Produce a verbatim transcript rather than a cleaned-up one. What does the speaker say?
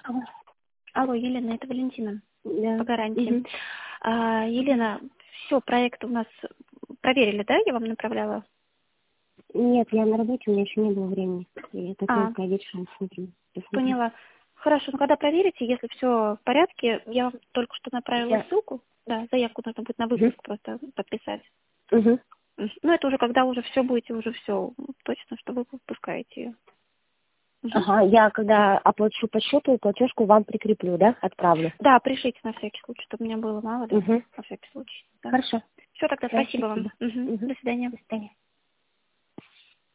Алло. Алло, Елена, это Валентина Да. по гарантии. Мгм. А, Елена, все, проект у нас проверили, да? Я вам направляла? Нет, я на работе, у меня еще не было времени. Я А, только вечером смотрю. Посмотрю. поняла. Хорошо, ну когда проверите, если все в порядке, я вам только что направила Я... ссылку. Да, заявку нужно будет на Мгм. выпуск просто подписать. Мгм. Мгм. Ну, это уже когда уже все будете, уже все точно, что вы выпускаете ее. Мгм. Ага, я когда оплачу по счету, платежку вам прикреплю, да? Отправлю. Да, пришлите на всякий случай, чтобы у меня было мало, да, Угу. на всякий случай. Да. Хорошо. Все, тогда Да, спасибо вам. спасибо. Мгм. Угу. До свидания. До свидания.